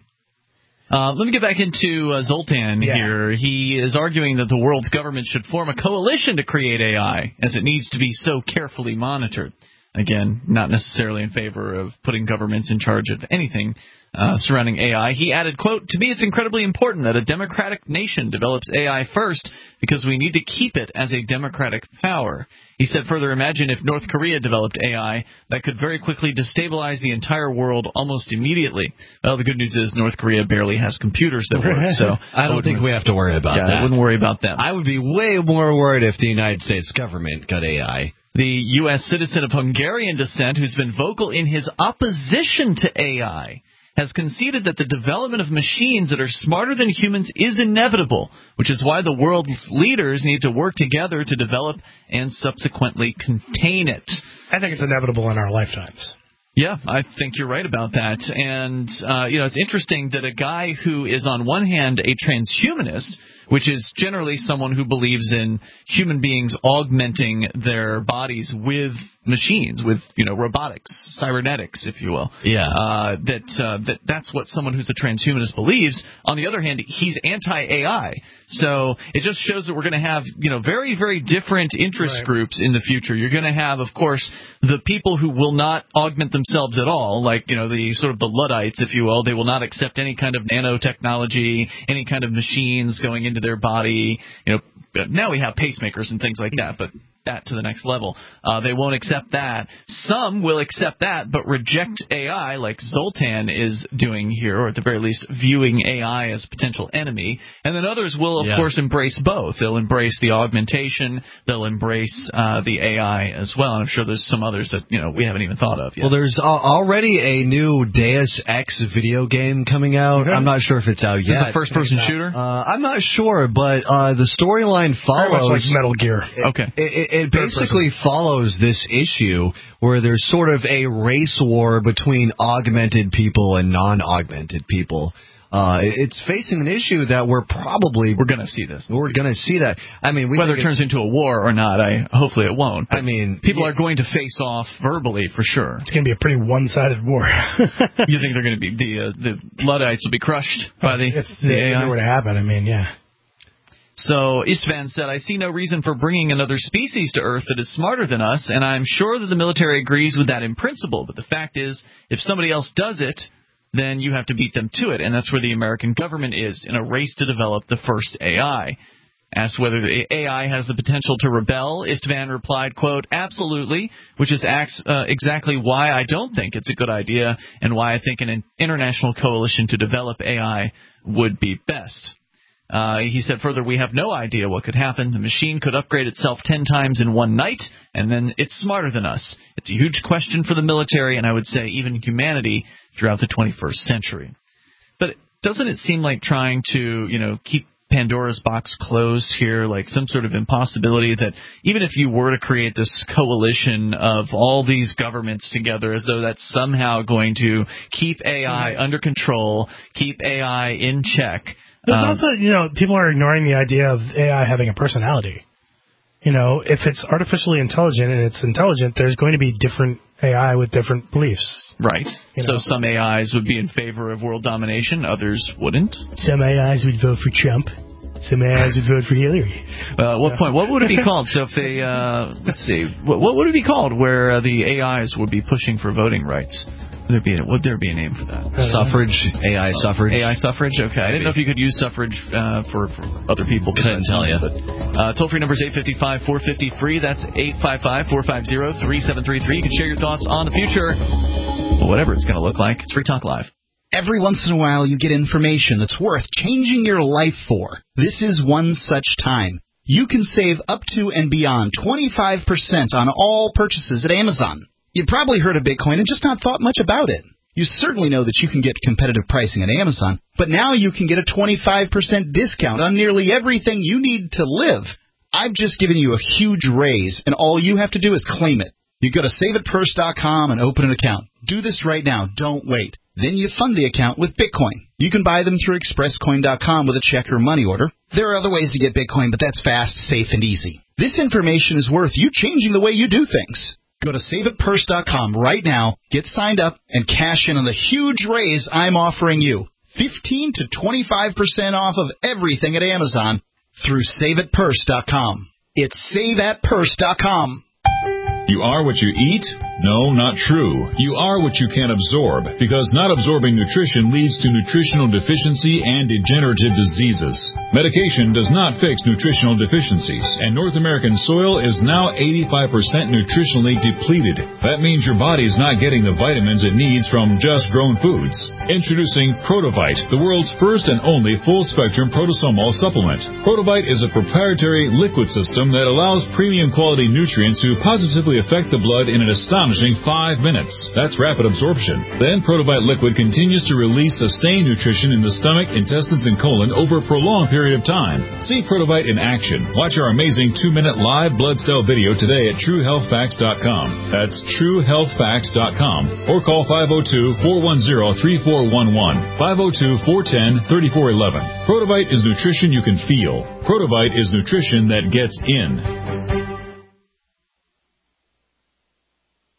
Uh, let me get back into uh, Zoltan yeah. here. He is arguing that the world's government should form a coalition to create A I, as it needs to be so carefully monitored. Again, not necessarily in favor of putting governments in charge of anything uh, surrounding A I. He added, quote, to me it's incredibly important that a democratic nation develops A I first because we need to keep it as a democratic power. He said further, imagine if North Korea developed A I that could very quickly destabilize the entire world almost immediately. Well, the good news is North Korea barely has computers that work, so I don't think we have to worry about yeah, that. I wouldn't worry about that. I would be way more worried if the United States government got A I. The U S citizen of Hungarian descent who's been vocal in his opposition to A I has conceded that the development of machines that are smarter than humans is inevitable, which is why the world's leaders need to work together to develop and subsequently contain it. I think it's inevitable in our lifetimes. Yeah, I think you're right about that. And, uh, you know, it's interesting that a guy who is on one hand a transhumanist, which is generally someone who believes in human beings augmenting their bodies with machines, with, you know, robotics, cybernetics, if you will. Yeah. Uh, that, uh, that that's what someone who's a transhumanist believes. On the other hand, he's anti-A I. So it just shows that we're going to have, you know, very, very different interest right. groups in the future. You're going to have, of course, the people who will not augment themselves at all, like, you know, the sort of the Luddites, if you will. They will not accept any kind of nanotechnology, any kind of machines going into their body, you know, now we have pacemakers and things like that, but that to the next level. Uh, they won't accept that. Some will accept that, but reject A I like Zoltan is doing here, or at the very least viewing A I as a potential enemy. And then others will, of Yeah. course, embrace both. They'll embrace the augmentation. They'll embrace uh, the A I as well. And I'm sure there's some others that you know we haven't even thought of yet. Well, there's uh, already a new Deus Ex video game coming out. Okay. I'm not sure if it's out yet. Is it a first-person shooter? Uh, I'm not sure, but uh, the storyline follows. Very much like Metal Gear. Okay. It, it, it basically follows this issue where there's sort of a race war between augmented people and non-augmented people. Uh, it's facing an issue that we're probably we're going to see this. We're going to see that. I mean, we whether it turns into a war or not, I hopefully it won't. I mean, people yeah. are going to face off verbally for sure. It's going to be a pretty one-sided war. You think they're going to be the uh, the Luddites will be crushed by the, if the A I? If it were to happen, I mean, yeah. So Istvan said, I see no reason for bringing another species to Earth that is smarter than us, and I'm sure that the military agrees with that in principle. But the fact is, if somebody else does it, then you have to beat them to it. And that's where the American government is, in a race to develop the first A I. Asked whether the A I has the potential to rebel, Istvan replied, quote, absolutely, which is acts, uh, exactly why I don't think it's a good idea and why I think an international coalition to develop A I would be best. Uh, he said further, we have no idea what could happen. The machine could upgrade itself ten times in one night, and then it's smarter than us. It's a huge question for the military, and I would say even humanity throughout the twenty-first century. But doesn't it seem like trying to, you know, keep Pandora's box closed here, like some sort of impossibility that even if you were to create this coalition of all these governments together, as though that's somehow going to keep A I under control, keep A I in check. There's um, also, you know, people are ignoring the idea of A I having a personality. You know, if it's artificially intelligent and it's intelligent, there's going to be different A I with different beliefs. Right. You So know? some A Is would be in favor of world domination, others wouldn't. Some A Is would vote for Trump. Some A Is would vote for Hillary. Uh, what Yeah. point? What would it be called? So if they, uh, let's see, what, what would it be called where uh, the A Is would be pushing for voting rights? Would there be a, would there be a name for that? Suffrage, A I suffrage. A I suffrage. Okay, I didn't know if you could use suffrage uh, for, for other people. Couldn't tell you. But, uh, toll free number is eight five five, four five zero, free. That's eight five five, four five zero, three seven three three. You can share your thoughts on the future, whatever it's going to look like. It's Free Talk Live. Every once in a while you get information that's worth changing your life for. This is one such time. You can save up to and beyond twenty-five percent on all purchases at Amazon. You've probably heard of Bitcoin and just not thought much about it. You certainly know that you can get competitive pricing at Amazon, but now you can get a twenty-five percent discount on nearly everything you need to live. I've just given you a huge raise, and all you have to do is claim it. You go to save it purse dot com and open an account. Do this right now. Don't wait. Then you fund the account with Bitcoin. You can buy them through express coin dot com with a check or money order. There are other ways to get Bitcoin, but that's fast, safe, and easy. This information is worth you changing the way you do things. Go to save it purse dot com right now, get signed up, and cash in on the huge raise I'm offering you. fifteen to twenty-five percent off of everything at Amazon through save it purse dot com. It's save at purse dot com. You are what you eat? No, not true. You are what you can absorb, because not absorbing nutrition leads to nutritional deficiency and degenerative diseases. Medication does not fix nutritional deficiencies, and North American soil is now eighty-five percent nutritionally depleted. That means your body's not getting the vitamins it needs from just grown foods. Introducing Protovite, the world's first and only full-spectrum protosomal supplement. Protovite is a proprietary liquid system that allows premium quality nutrients to positively affect the blood in an astonishing five minutes. That's rapid absorption. Then Protovite liquid continues to release sustained nutrition in the stomach, intestines, and colon over a prolonged period of time. See Protovite in action. Watch our amazing two-minute live blood cell video today at true health facts dot com. That's true health facts dot com. Or call five oh two, four one zero, three four one one, five oh two, four one zero, three four one one. Protovite is nutrition you can feel. Protovite is nutrition that gets in.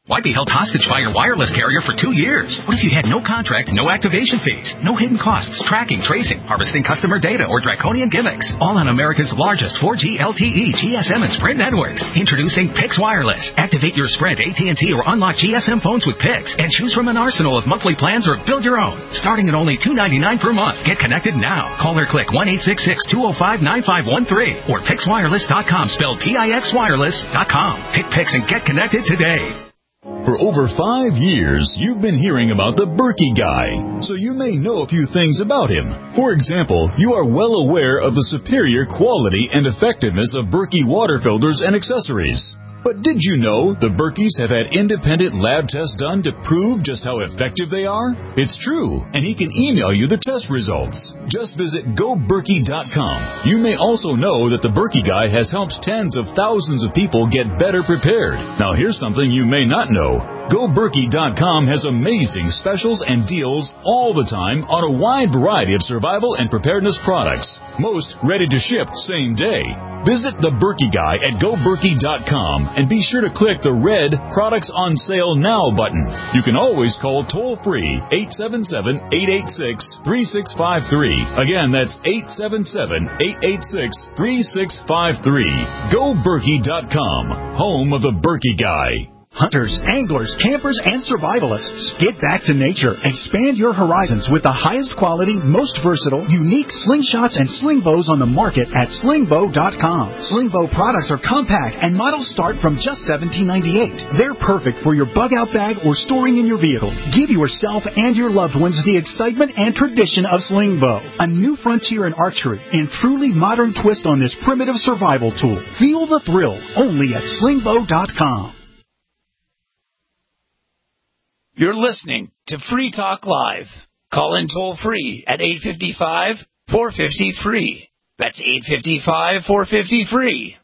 Why be held hostage by your wireless carrier for two years? What if you had no contract, no activation fees, no hidden costs, tracking, tracing, harvesting customer data, or draconian gimmicks? All on America's largest four G L T E, G S M, and Sprint networks. Introducing Pix Wireless. Activate your Sprint, A T and T, or unlock G S M phones with Pix, and choose from an arsenal of monthly plans or build your own. Starting at only two ninety-nine per month. Get connected now. Call or click one eight six six, two oh five, nine five one three or pix wireless dot com, spelled P I X wireless dot com. Pick Pix and get connected today. For over five years, you've been hearing about the Berkey Guy, so you may know a few things about him. For example, you are well aware of the superior quality and effectiveness of Berkey water filters and accessories. But did you know the Berkeys have had independent lab tests done to prove just how effective they are? It's true, and he can email you the test results. Just visit go berkey dot com. You may also know that the Berkey Guy has helped tens of thousands of people get better prepared. Now here's something you may not know. go berkey dot com has amazing specials and deals all the time on a wide variety of survival and preparedness products. Most ready to ship same day. Visit the Berkey Guy at go berkey dot com and be sure to click the red Products on Sale Now button. You can always call toll-free eight seven seven, eight eight six, three six five three. Again, that's eight seven seven, eight eight six, three six five three. go berkey dot com, home of the Berkey Guy. Hunters, anglers, campers, and survivalists. Get back to nature. Expand your horizons with the highest quality, most versatile, unique slingshots and sling bows on the market at sling bow dot com. Sling bow products are compact and models start from just seventeen ninety-eight. They're perfect for your bug-out bag or storing in your vehicle. Give yourself and your loved ones the excitement and tradition of sling bow. A new frontier in archery and truly modern twist on this primitive survival tool. Feel the thrill only at sling bow dot com. You're listening to Free Talk Live. Call in toll free at eight five five, four five zero, free. That's eight five five, four five zero, free.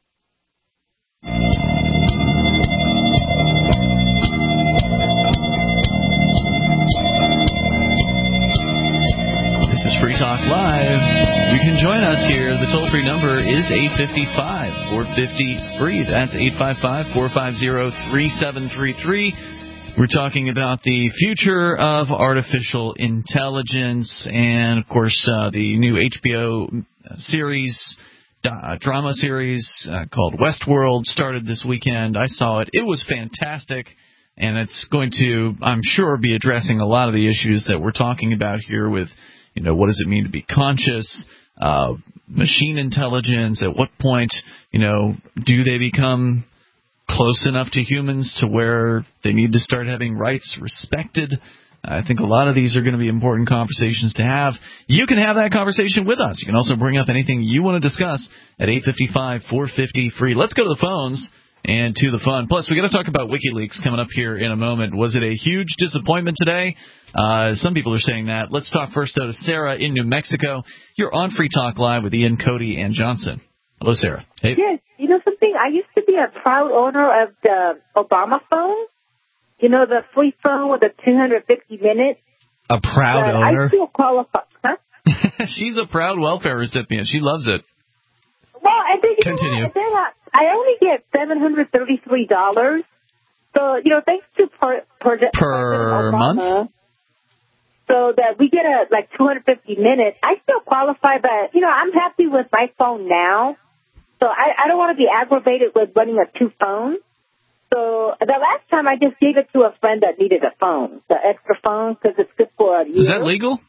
This is Free Talk Live. You can join us here. The toll-free number is eight five five, four five zero, free. That's eight five five, four five zero, three seven three three. We're talking about the future of artificial intelligence and, of course, uh, the new H B O series, uh, drama series uh, called Westworld started this weekend. I saw it. It was fantastic, and it's going to, I'm sure, be addressing a lot of the issues that we're talking about here with, you know, what does it mean to be conscious, uh, machine intelligence, at what point, you know, do they become close enough to humans to where they need to start having rights respected. I think a lot of these are going to be important conversations to have. You can have that conversation with us. You can also bring up anything you want to discuss at eight five five, four five zero, free. Let's go to the phones and to the fun. Plus, we got to talk about WikiLeaks coming up here in a moment. Was it a huge disappointment today? Uh, some people are saying that. Let's talk first, though, to Sarah in New Mexico. You're on Free Talk Live with Ian, Cody, and Johnson. Hello, Sarah. Hey. Yes. You know something? I used to be a proud owner of the Obama phone. You know, the free phone with the two hundred fifty minutes. A proud but owner? I still qualify. Huh? She's a proud welfare recipient. She loves it. Well, I think Continue. You know, I only get seven hundred thirty-three dollars. So, you know, thanks to per, per, per month. So that we get a like two hundred fifty minutes. I still qualify, but you know, I'm happy with my phone now. So I, I don't want to be aggravated with running a two phone. So the last time I just gave it to a friend that needed a phone, the extra phone, because it's good for a year. Is that legal?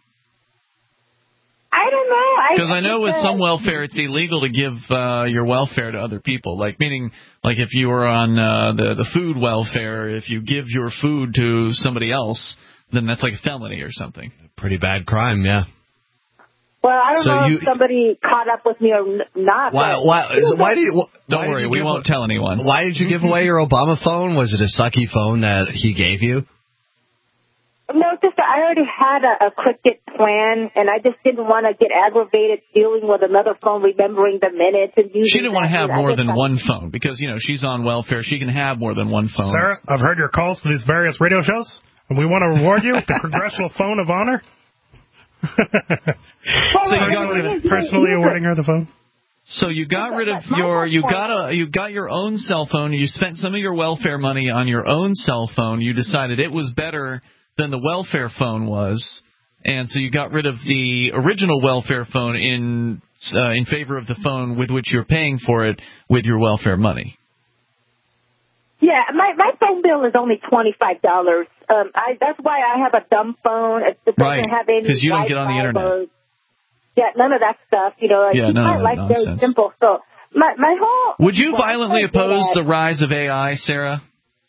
I don't know. Because I, I know with some welfare, it's illegal to give uh, your welfare to other people. Like meaning, like if you were on uh, the the food welfare, if you give your food to somebody else, then that's like a felony or something. Pretty bad crime, yeah. Well, I don't so know you, if somebody caught up with me or not. Why? Why? Why do you? Don't why worry, we won't tell anyone. Why did you give away your Obama phone? Was it a sucky phone that he gave you? No, just that I already had a, a cricket plan, and I just didn't want to get aggravated dealing with another phone, remembering the minutes and using. She didn't want to have more than thought, one phone because you know she's on welfare. She can have more than one phone. Sarah, I've heard your calls to these various radio shows, and we want to reward you with the Congressional Phone of Honor. well, so you got personally awarding her the phone? So you got rid of your you got a you got your own cell phone. You spent some of your welfare money on your own cell phone. You decided it was better than the welfare phone was, and so you got rid of the original welfare phone in uh, in favor of the phone with which you're paying for it with your welfare money. Yeah, my my phone bill is only twenty five dollars. Um, I that's why I have a dumb phone. It doesn't right, have any because you don't get on the internet. Or, yeah, none of that stuff. You know, yeah, it's none of that like nonsense. very simple. So my my whole. Would you violently oppose the rise of A I, Sarah?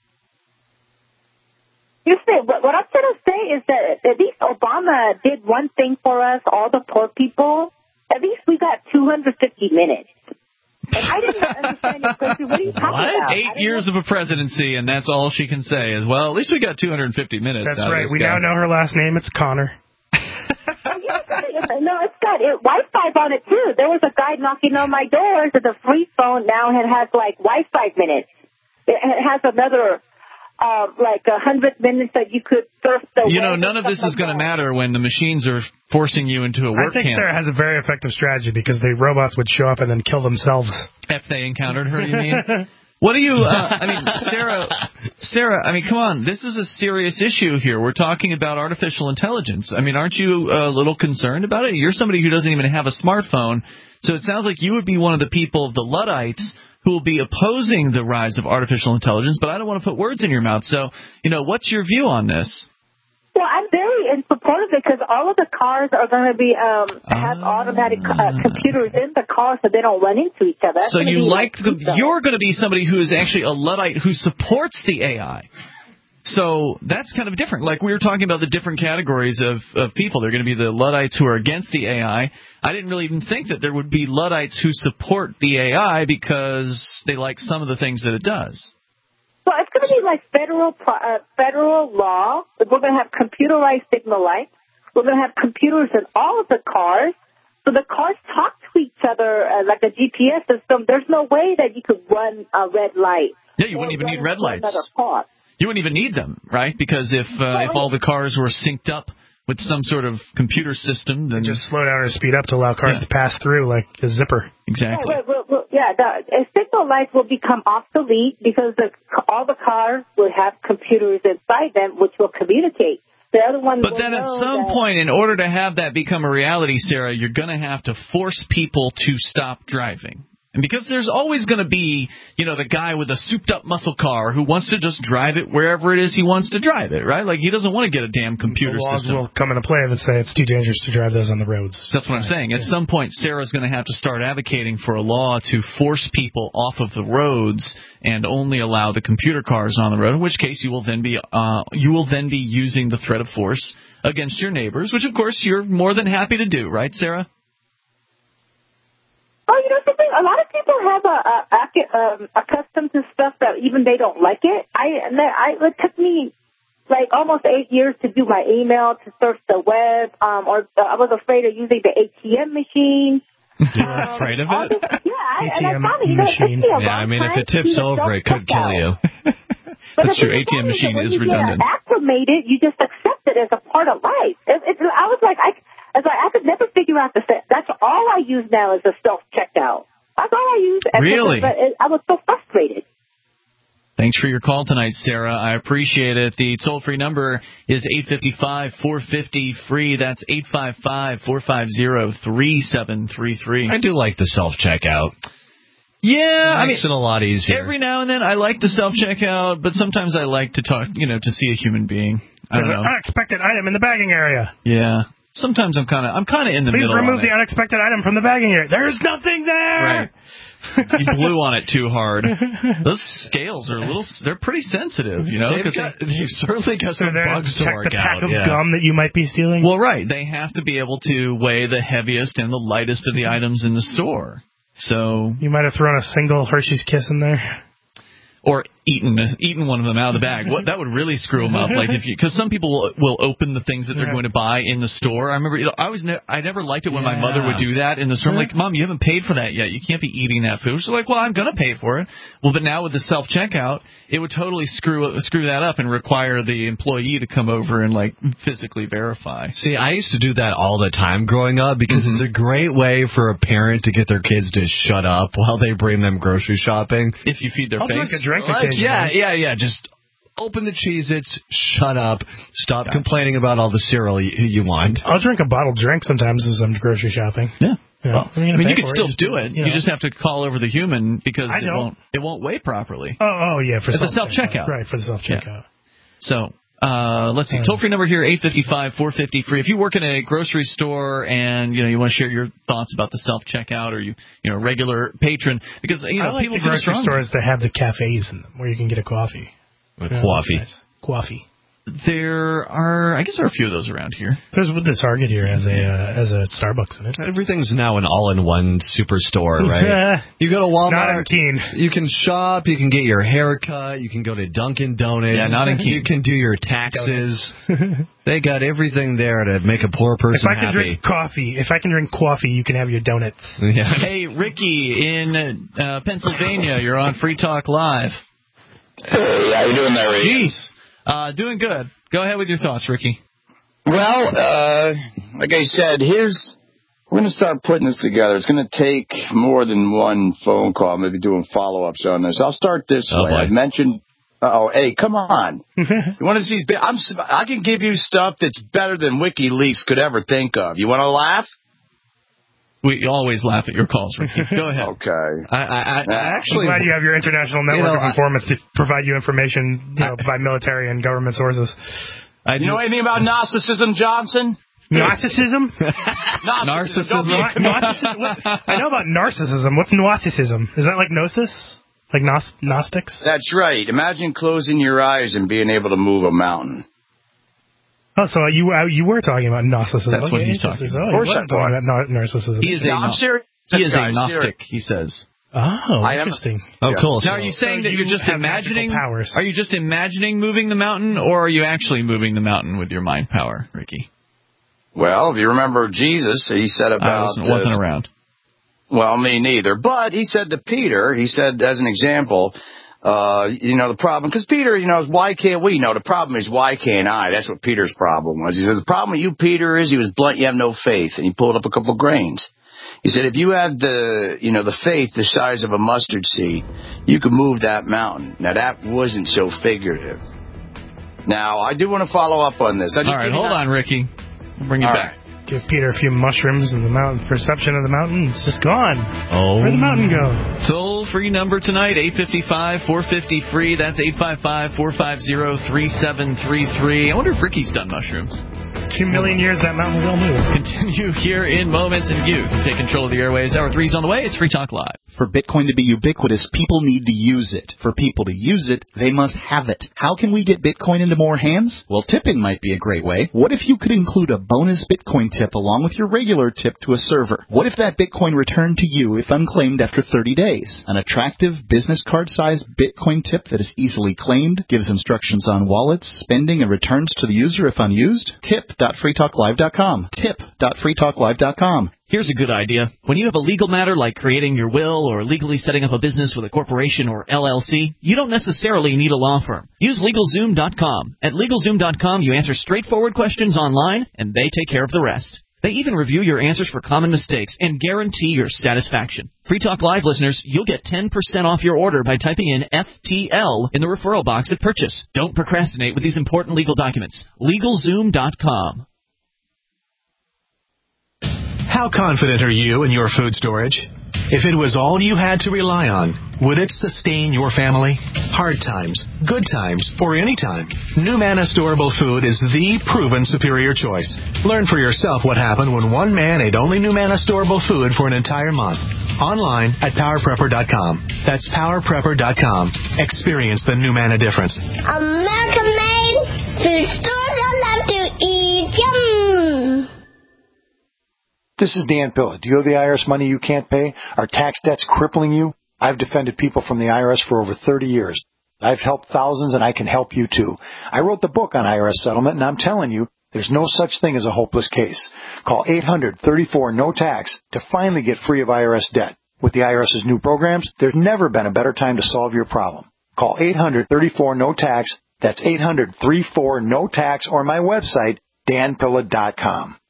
You see, what, what I'm trying to say is that at least Obama did one thing for us, all the poor people. At least we got two hundred fifty minutes. And I didn't understand your question. What are you talking what? about? Eight years of a presidency, and that's all she can say is, well, at least we got two hundred fifty minutes. That's out right. of this We guy. now know her last name. It's Connor. No, it's got it, Wi-Fi on it, too. There was a guy knocking on my door that the free phone now it has, like, Wi-Fi minutes. It has another, uh, like, a hundred minutes that you could surf the You know, web none of and this stuff is like going to that. matter when the machines are forcing you into a work I think camp. Sarah has a very effective strategy because the robots would show up and then kill themselves. If they encountered her, you mean? What do you, uh, I mean, Sarah, Sarah, I mean, come on, this is a serious issue here. We're talking about artificial intelligence. I mean, aren't you a little concerned about it? You're somebody who doesn't even have a smartphone, so it sounds like you would be one of the people, the Luddites, who will be opposing the rise of artificial intelligence, but I don't want to put words in your mouth. So, you know, what's your view on this? Well, I'm very in support of it because all of the cars are going to be um, have Ah. automatic uh, computers in the car so they don't run into each other. That's So gonna you be like like the, you're going to be somebody who is actually a Luddite who supports the A I. So that's kind of different. Like we were talking about the different categories of, of people. They're going to be the Luddites who are against the A I. I didn't really even think that there would be Luddites who support the A I because they like some of the things that it does. So it's going to be like federal pro- uh, federal law. We're going to have computerized signal lights. We're going to have computers in all of the cars. So the cars talk to each other uh, like a G P S system. There's no way that you could run a red light. Yeah, you wouldn't even need red lights. Another car. You wouldn't even need them, right? Because if uh, if all the cars were synced up with some sort of computer system, then just slow down or speed up to allow cars yeah. to pass through like a zipper. Exactly. Yeah, well, well, yeah the uh, signal lights will become obsolete because the, all the cars will have computers inside them which will communicate. The other one but will then at know some that point, in order to have that become a reality, Sarah, you're going to have to force people to stop driving. And because there's always going to be, you know, the guy with a souped-up muscle car who wants to just drive it wherever it is he wants to drive it, right? Like, he doesn't want to get a damn computer the laws system. will come into play that say it's too dangerous to drive those on the roads. That's what I'm saying. At some point, Sarah's going to have to start advocating for a law to force people off of the roads and only allow the computer cars on the road, in which case you will then be uh, you will then be using the threat of force against your neighbors, which, of course, you're more than happy to do, right, Sarah? Oh, you know something? A lot of people have a, a, a um, accustomed to stuff that even they don't like it. I, I it took me like almost eight years to do my email, to surf the web, um, or uh, I was afraid of using the A T M machine. You were um, afraid of it? This, yeah, I, A T M and I found it, you know, machine. it took me a Yeah, long I mean, if time it tips to do the over, it could kill you. That's true. A T M machine is redundant. When you get acclimated, you just accept it as a part of life. It, it, I was like, I. As I, I could never figure out the set. That's all I use now is a self-checkout. That's all I use. Really? But I was so frustrated. Thanks for your call tonight, Sarah. I appreciate it. The toll-free number is eight five five, four five zero, free. That's eight five five, four five zero, three seven three three. I do like the self-checkout. Yeah, it makes I mean, it a lot easier. Every now and then I like the self-checkout, but sometimes I like to talk, you know, to see a human being. I There's don't know. an unexpected item in the bagging area. Yeah. Sometimes I'm kind of I'm kind of in the Please middle. remove on the it. unexpected item from the bagging area. There's nothing there. Right. You blew on it too hard. Those scales are a little. They're pretty sensitive, you know. They've, got, they've certainly got some bugs to check work the pack out. of Yeah. gum that you might be stealing. Well, right. They have to be able to weigh the heaviest and the lightest of the items in the store. So you might have thrown a single Hershey's Kiss in there. Or eaten eaten one of them out of the bag. What that would really screw them up. Like if you, because some people will, will open the things that they're going to buy in the store. I remember, you know, I was ne- I never liked it when yeah. my mother would do that in the store. I'm like, Mom, you haven't paid for that yet. You can't be eating that food. She's like, well, I'm gonna pay for it. Well, but now with the self checkout, it would totally screw screw that up and require the employee to come over and like physically verify. See, I used to do that all the time growing up because mm-hmm. it's a great way for a parent to get their kids to shut up while they bring them grocery shopping. If you feed their I'll face. drink a drink like, occasionally. yeah, yeah, yeah. Just open the Cheez-Its, shut up, stop gotcha. complaining about all the cereal you, you want. I'll drink a bottled drink sometimes as I'm grocery shopping. Yeah. Yeah. Well, I mean, you can still it, do it. You, know. you just have to call over the human because I it don't. won't it won't weigh properly. Oh, oh yeah, for the self checkout. Right, for the self checkout. Yeah. So. Uh, let's see. Toll free number here, eight five five, four five zero, free. If you work in a grocery store and you know you want to share your thoughts about the self checkout, or you you know regular patron, because you know I like people the grocery stores that have the cafes in them where you can get a coffee. A yeah, coffee. Nice. Coffee. There are, I guess, there are a few of those around here. There's the Target here has a uh, has a Starbucks in it. Everything's now an all-in-one superstore, right? You go to Walmart. Not in Keene. You can shop. You can get your hair cut. You can go to Dunkin' Donuts. Yeah, not in Keene. You can do your taxes. They got everything there to make a poor person happy. If I can happy. drink coffee, if I can drink coffee, you can have your donuts. Yeah. Hey, Ricky in uh, Pennsylvania, you're on Free Talk Live. Hey, how you doing there, Ricky? Jeez. Uh, doing good. Go ahead with your thoughts, Ricky. Well, uh, like I said, here's we're going to start putting this together. It's going to take more than one phone call, maybe doing follow-ups on this. I'll start this oh, way. Boy. I mentioned, oh, hey, come on. You want to see? I'm, I can give you stuff that's better than WikiLeaks could ever think of. You want to laugh? We always laugh at your calls, Ricky. Go ahead. Okay. I, I, I actually, I'm glad you have your international network you know, of informants I, to provide you information, you know, I, by military and government sources. I do. You know anything about Gnosticism, Johnson? Narcissism? Narcissism. Narcissism? What? I know about narcissism. What's narcissism? Is that like gnosis? Like gnos- Gnostics? That's right. Imagine closing your eyes and being able to move a mountain. Oh, so you uh, you were talking about narcissism. That's okay, what he's talking about. Oh, he wasn't talking about nar- narcissism. He is a, no, I'm serious. He is guy, a Gnostic, serious. he says. Oh, interesting. Oh, yeah. cool. Now, are you saying so that you you're just imagining powers? Are you just imagining moving the mountain, or are you actually moving the mountain with your mind power, Ricky? Well, if you remember Jesus, he said about... I wasn't, wasn't uh, around. Well, me neither. But he said to Peter, he said, as an example, uh, you know, the problem... Because Peter, you know, is why can't we? No, the problem is why can't I? That's what Peter's problem was. He says, the problem with you, Peter, is he was blunt, you have no faith. And he pulled up a couple grains. He said, if you had the, you know, the faith the size of a mustard seed, you could move that mountain. Now, that wasn't so figurative. Now, I do want to follow up on this. I just All right, hold not... on, Ricky. We'll bring you All back. Right. Give Peter a few mushrooms and the mountain perception of the mountain. It's just gone. Oh. Where'd the mountain go? Toll free number tonight, eight five five, four five zero, free. That's eight five five, four five zero, three seven three three. I wonder if Ricky's done mushrooms. Two million years that mountain will move. Continue here in moments, and you can take control of the airwaves. Hour three's on the way. It's Free Talk Live. For Bitcoin to be ubiquitous, people need to use it. For people to use it, they must have it. How can we get Bitcoin into more hands? Well, tipping might be a great way. What if you could include a bonus Bitcoin tip along with your regular tip to a server? What if that Bitcoin returned to you if unclaimed after thirty days? An attractive business card-sized Bitcoin tip that is easily claimed, gives instructions on wallets, spending, and returns to the user if unused? tip dot free talk live dot com. tip dot free talk live dot com. Here's a good idea. When you have a legal matter like creating your will or legally setting up a business with a corporation or L L C, you don't necessarily need a law firm. Use LegalZoom dot com. At LegalZoom dot com, you answer straightforward questions online, and they take care of the rest. They even review your answers for common mistakes and guarantee your satisfaction. Free Talk Live listeners, you'll get ten percent off your order by typing in F T L in the referral box at purchase. Don't procrastinate with these important legal documents. LegalZoom dot com. How confident are you in your food storage? If it was all you had to rely on, would it sustain your family? Hard times, good times, or any time, New Mana Storable Food is the proven superior choice. Learn for yourself what happened when one man ate only New Mana Storable Food for an entire month. Online at power prepper dot com. That's power prepper dot com. Experience the New Mana difference. American made food stores I love to eat. Yum! This is Dan Pilla. Do you owe the I R S money you can't pay? Are tax debts crippling you? I've defended people from the I R S for over thirty years. I've helped thousands, and I can help you too. I wrote the book on I R S settlement, and I'm telling you, there's no such thing as a hopeless case. Call eight hundred, thirty-four, no tax to finally get free of I R S debt. With the IRS's new programs, there's never been a better time to solve your problem. Call eight hundred, thirty-four, no tax. That's eight hundred, thirty-four, no tax, or my website, dan pilla dot com.